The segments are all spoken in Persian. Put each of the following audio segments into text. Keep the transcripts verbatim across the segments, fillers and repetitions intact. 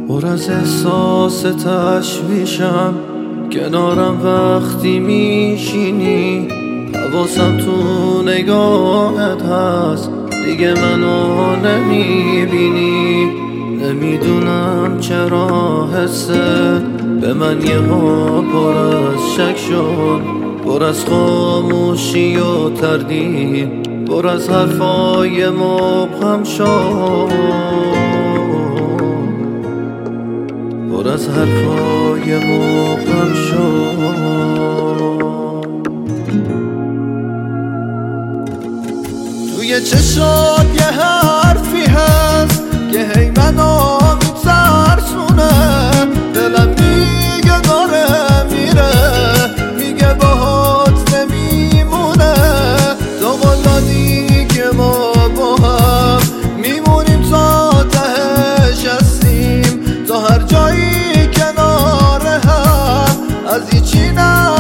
پر از احساس تشویشم، کنارم وقتی میشینی، حواسم تو نگاهت هست، دیگه منو نمیبینی. نمیدونم چرا حسه به من یه ها پر از شک شد، پر از خاموشی و تردید، پر از حرفای مبهم شد، پر از حرفای مبهم شد. توی چشات یه حرفی هست که هی منو میترسونه، دلم میگه داره میره، میگه باهات نمیمونه. تو قول که ما با هم میمونیم تا تهش هستیم، تا هر جایی کنار هم از هیچی نه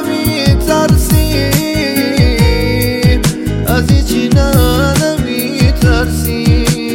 نمیترسیم، از هیچی نه نمیترسیم.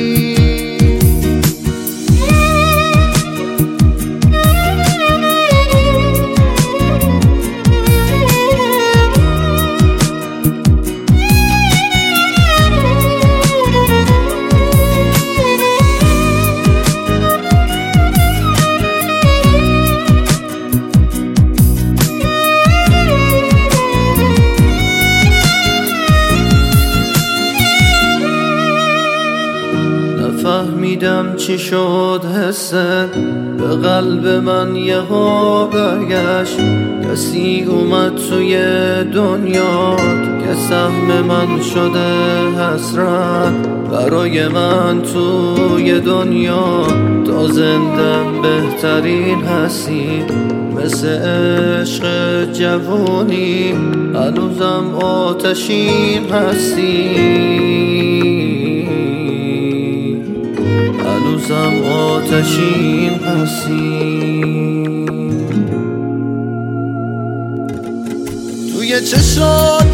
فهمیدم چی شد حسه به قلب من یه ها برگشت. کسی اومد توی دنیات که سهم من شده حسرت، برای من توی دنیا تا زندم بهترین هستی. مثل عشق جوونی هنوزم آتشین هستی، هنوزم آتشین هستی. توی چشات